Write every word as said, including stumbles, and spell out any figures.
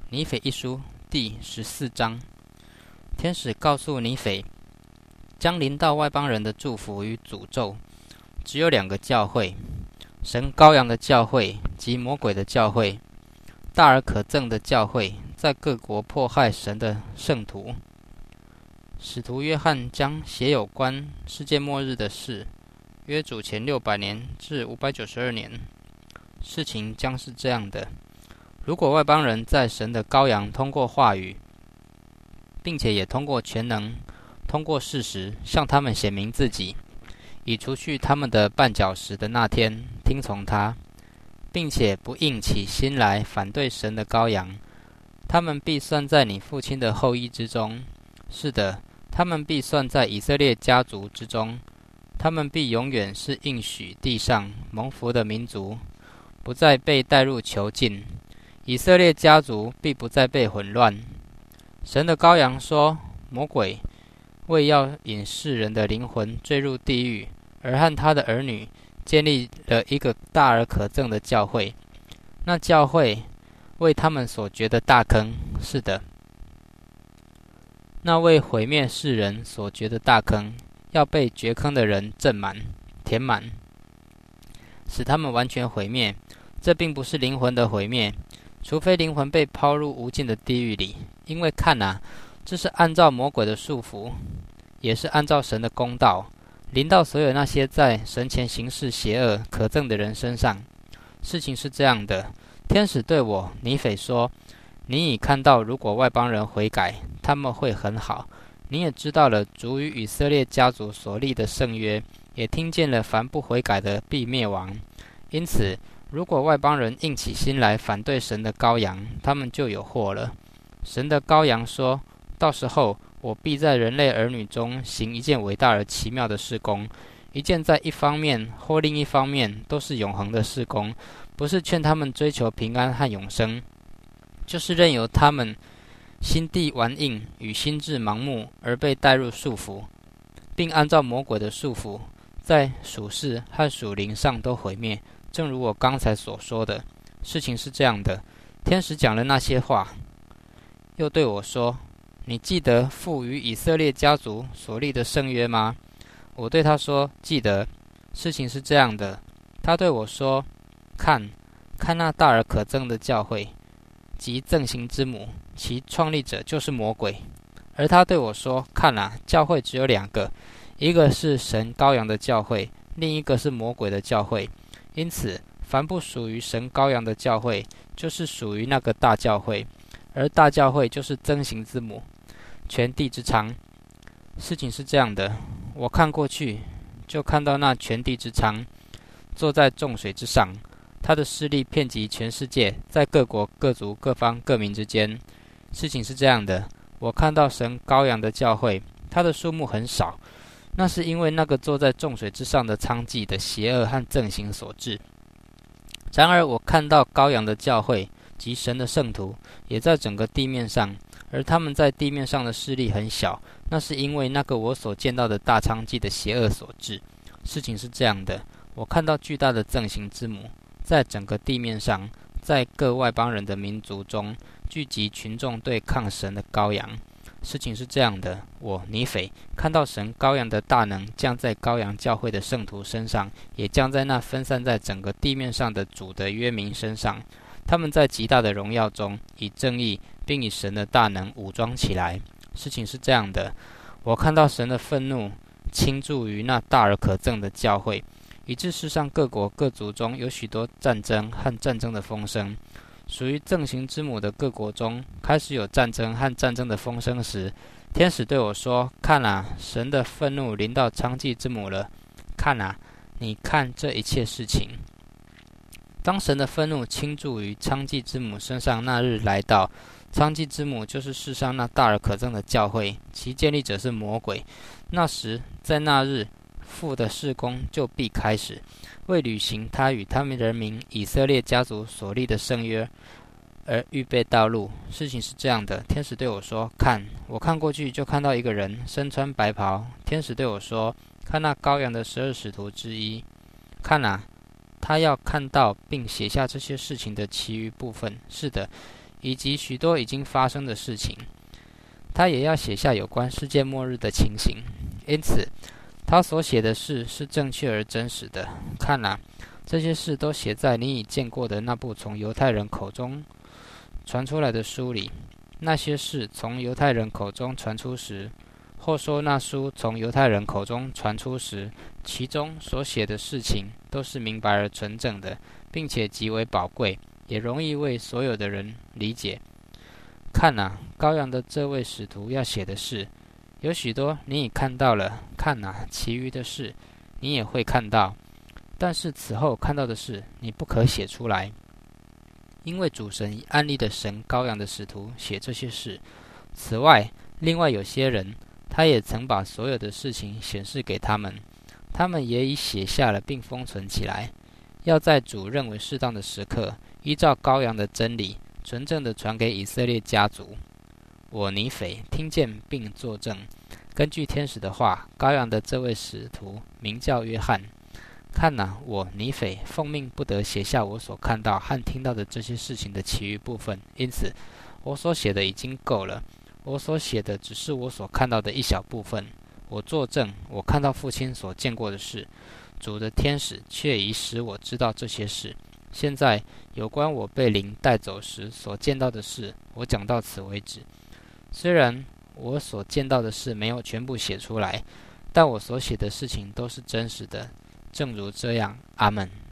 尼斐一书第十四章。天使告诉尼斐，将临到外邦人的祝福与诅咒，只有两个教会：神羔羊的教会及魔鬼的教会。大而可憎的教会在各国迫害神的圣徒。使徒约翰将写有关世界末日的事，约主前六百年至五百九十二年。事情将是这样的：如果外邦人在神的羔羊通过话语，并且也通过全能、通过事实向他们显明自己，以除去他们的绊脚石的那天，听从他，并且不硬起心来反对神的羔羊，他们必算在你父亲的后裔之中。是的，他们必算在以色列家族之中，他们必永远是应许地上蒙福的民族，不再被带入囚禁。以色列家族必不再被混乱。神的羔羊说，魔鬼为要引世人的灵魂坠入地狱，而和他的儿女建立了一个大而可憎的教会。那教会为他们所掘的大坑，是的，那为毁灭世人所掘的大坑，要被掘坑的人占满、填满，使他们完全毁灭。这并不是灵魂的毁灭，除非灵魂被抛入无尽的地狱里。因为看啊，这是按照魔鬼的束缚，也是按照神的公道，临到所有那些在神前行事邪恶可憎的人身上。事情是这样的，天使对我尼斐说，你已看到，如果外邦人悔改，他们会很好。你也知道了主与以色列家族所立的圣约，也听见了凡不悔改的必灭亡。因此如果外邦人硬起心来反对神的羔羊，他们就有祸了。神的羔羊说，到时候我必在人类儿女中行一件伟大而奇妙的事工，一件在一方面或另一方面都是永恒的事工，不是劝他们追求平安和永生，就是任由他们心地顽硬与心智盲目而被带入束缚，并按照魔鬼的束缚，在属世和属灵上都毁灭。正如我刚才所说的，事情是这样的。天使讲了那些话，又对我说，你记得父与以色列家族所立的圣约吗？我对他说，记得。事情是这样的，他对我说，看，看那大而可憎的教会，即憎行之母，其创立者就是魔鬼。而他对我说，看啊，教会只有两个，一个是神羔羊的教会，另一个是魔鬼的教会。因此凡不属于神羔羊的教会，就是属于那个大教会，而大教会就是憎行之母，全地之娼。事情是这样的，我看过去，就看到那全地之娼坐在众水之上，他的势力遍及全世界，在各国各族各方各民之间。事情是这样的，我看到神羔羊的教会，他的数目很少，那是因为那个坐在众水之上的娼妓的邪恶和憎行所致。然而我看到羔羊的教会及神的圣徒也在整个地面上，而他们在地面上的势力很小，那是因为那个我所见到的大娼妓的邪恶所致。事情是这样的，我看到巨大的憎行之母在整个地面上，在各外邦人的民族中聚集群众对抗神的羔羊。事情是这样的，我尼斐看到神羔羊的大能降在羔羊教会的圣徒身上，也降在那分散在整个地面上的主的约民身上。他们在极大的荣耀中，以正义并以神的大能武装起来。事情是这样的，我看到神的愤怒倾注于那大而可憎的教会，以致世上各国各族中有许多战争和战争的风声。属于憎行之母的各国中开始有战争和战争的风声时，天使对我说，看啊，神的愤怒临到娼妓之母了。看啊，你看这一切事情。当神的愤怒倾注于娼妓之母身上那日来到，娼妓之母就是世上那大而可憎的教会，其建立者是魔鬼。那时在那日，父的事工就必开始，为履行他与他们人民以色列家族所立的圣约而预备道路。事情是这样的，天使对我说，看，我看过去就看到一个人身穿白袍。天使对我说，看那羔羊的十二使徒之一。看啊，他要看到并写下这些事情的其余部分。是的， 以及许多已经发生的事情。他也要写下有关世界末日的情形，因此他所写的事是正确而真实的。看啊，这些事都写在你已见过的那部从犹太人口中传出来的书里。那些事从犹太人口中传出时，或说那书从犹太人口中传出时，其中所写的事情都是明白而纯正的，并且极为宝贵，也容易为所有的人理解。看啊，羔羊的这位使徒要写的事，有许多你已看到了。看啊，其余的事你也会看到，但是此后看到的事你不可写出来，因为主神以安利的神羔羊的使徒写这些事。此外，另外有些人，他也曾把所有的事情显示给他们，他们也已写下了并封存起来，要在主认为适当的时刻，依照羔羊的真理纯正地传给以色列家族。我尼斐听见并作证，根据天使的话，羔羊的这位使徒名叫约翰。看哪，我尼斐奉命不得写下我所看到和听到的这些事情的其余部分，因此我所写的已经够了。我所写的只是我所看到的一小部分。我作证，我看到父亲所见过的事，主的天使却已使我知道这些事。现在有关我被灵带走时所见到的事，我讲到此为止。虽然我所见到的事没有全部写出来，但我所写的事情都是真实的，正如这样。阿们。